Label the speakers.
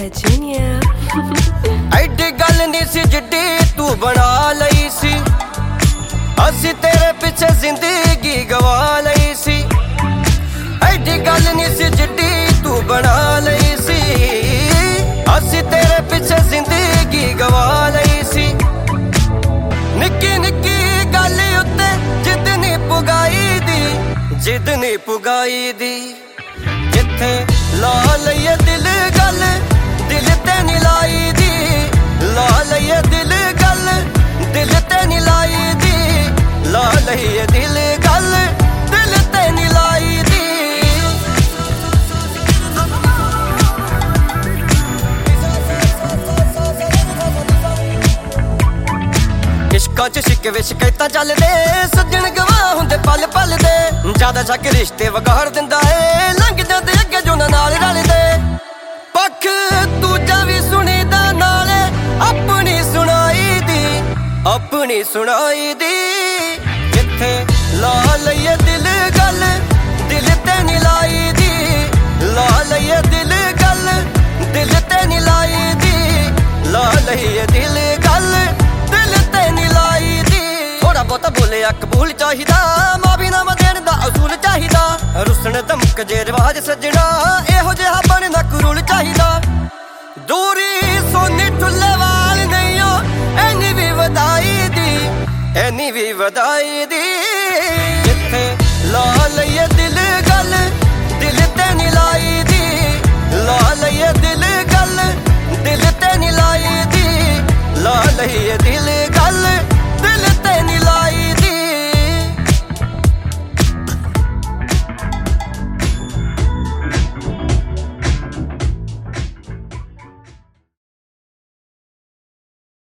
Speaker 1: ਐਡੀ ਗੱਲ ਨਹੀਂ ਸੀ ਜਿੱਡੀ ਤੂੰ ਬਣਾ ਲਈ ਸੀ, ਅਸੀਂ ਤੇਰੇ ਪਿੱਛੇ ਜ਼ਿੰਦਗੀ ਗਵਾ ਲਈ ਸੀ। ਐਡੀ ਗੱਲ ਨਹੀਂ ਸੀ ਜਿੱਡੀ ਤੂੰ ਬਣਾ ਲਈ ਸੀ, ਅਸੀਂ ਤੇਰੇ ਪਿੱਛੇ ਜ਼ਿੰਦਗੀ ਗਵਾ ਲਈ ਸੀ। ਨਿੱਕੀ ਨਿੱਕੀ ਗੱਲ ਉੱਤੇ ਜਿੱਦ ਨੀ ਪੁਗਾਈ ਦੀ, ਜਿੱਦ ਨੀ ਪੁਗਾਈ ਦੀ। ਜਿੱਥੇ ਲਾ ਲਈਏ ਦਿਲ ਗੱਲ, ਦਿਲ ਤੇ ਨੀ ਲਾਈ ਦੀ। ਲਾ ਲਈਏ ਦਿਲ ਗੱਲ, ਦਿਲ ਤੇ ਨੀ ਲਾਈ ਦੀ। ਲਾ ਲਈਏ ਦਿਲ ਗੱਲ, ਦਿਲ ਤੇ ਨੀ ਲਾਈ ਦੀ। ਇਸ਼ਕਾਂ ਚ ਸ਼ਿਕਵੇ ਸ਼ਿਕਾਇਤਾਂ ਚੱਲਦੇ, ਸੱਜਣ ਗਵਾਹ ਹੁੰਦੇ ਪਲ ਪਲ ਦੇ। ਜ਼ਿਆਦਾ ਸ਼ੱਕ ਰਿਸ਼ਤੇ ਵਿਗਾੜ ਦਿੰਦਾ ਏ, ਲੰਘ ਜਾਂਦੇ ਅੱਗੇ ਜੁਨਾ ਨਾਲ ਰਲਦੇ। ਪੱਖ ਦੂਜਾ ਵੀ ਸੁਣੀਦਾ ਨਾਲੇ ਆਪਣੀ ਸੁਣਾਈ ਦੀ, ਆਪਣੀ ਸੁਣਾਈ ਦੀ। ਜਿੱਥੇ ਲਾ ਲਈਏ ਦਿਲ ਗੱਲ, ਦਿਲ ਤੇ ਨੀ ਲਾਈ ਦੀ। ਲਾ ਲਈਏ ਦਿਲ ਗੱਲ, ਦਿਲ ਤੇ ਨੀ ਲਾਈ ਦੀ। ਲਾ ਲਈਏ ਦਿਲ ਗੱਲ, ਦਿਲ ਤੇ ਨੀ ਲਾਈ ਦੀ। ਥੋੜਾ ਬਹੁਤਾ ਬੋਲਿਆ ਕਬੂਲ ਚਾਹੀਦਾ, ਮਾਫੀ ਨਾ ਦੇਣ ਦਾ ਅਸੂਲ ਚਾਹੀਦਾ। ਰੁੱਸਣ ਧਮਕ ਜੇ ਰਿਵਾਜ ਸੱਜਣਾ, ਇਹੋ ਜਿਹਾ ਬਣਨਾ ਕਰੂਲ ਚਾਹੀਦਾ। ਦੂਰੀ ਸੋਨੀ ਠੁੱਲੇ ਵਾਲ ਨਹੀਂ ਓ, ਐਨੀ ਵੀ ਵਧਾਈ ਦੀ, ਐਨੀ ਵੀ ਵਧਾਈ ਦੀ। ਜਿੱਥੇ ਲਾ ਲਈਏ ਦਿਲ ਗੱਲ, ਦਿਲ ਤੇ ਨੀ ਲਾਈ ਦੀ। ਲਾ ਲਈਏ ਦਿਲ ਗੱਲ, ਦਿਲ ਤੇ ਨੀ ਲਾਈ ਦੀ। ਲਾ ਲਈਏ